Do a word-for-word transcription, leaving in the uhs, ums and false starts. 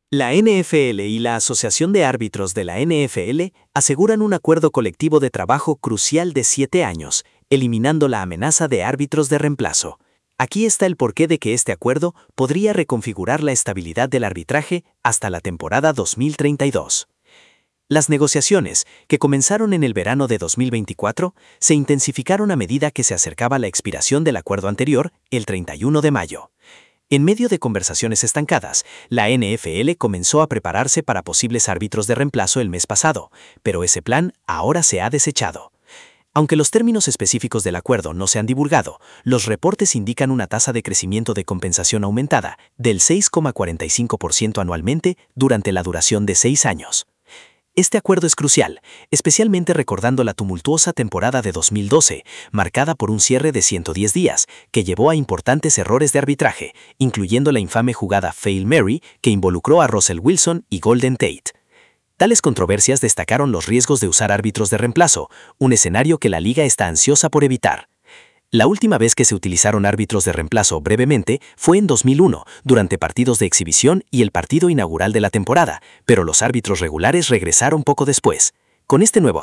La N F L y la Asociación de Árbitros de la N F L aseguran un acuerdo colectivo de trabajo crucial de siete años, eliminando la amenaza de árbitros de reemplazo. Aquí está el porqué de que este acuerdo podría reconfigurar la estabilidad del arbitraje hasta la temporada dos mil treinta y dos. Las negociaciones, que comenzaron en el verano de dos mil veinticuatro, se intensificaron a medida que se acercaba la expiración del acuerdo anterior, el treinta y uno de mayo. En medio de conversaciones estancadas, la N F L comenzó a prepararse para posibles árbitros de reemplazo el mes pasado, pero ese plan ahora se ha desechado. Aunque los términos específicos del acuerdo no se han divulgado, los reportes indican una tasa de crecimiento de compensación aumentada del seis coma cuarenta y cinco por ciento anualmente durante la duración de seis años. Este acuerdo es crucial, especialmente recordando la tumultuosa temporada de dos mil doce, marcada por un cierre de ciento diez días, que llevó a importantes errores de arbitraje, incluyendo la infame jugada Hail Mary, que involucró a Russell Wilson y Golden Tate. Tales controversias destacaron los riesgos de usar árbitros de reemplazo, un escenario que la liga está ansiosa por evitar. La última vez que se utilizaron árbitros de reemplazo brevemente fue en dos mil uno, durante partidos de exhibición y el partido inaugural de la temporada, pero los árbitros regulares regresaron poco después. Con este nuevo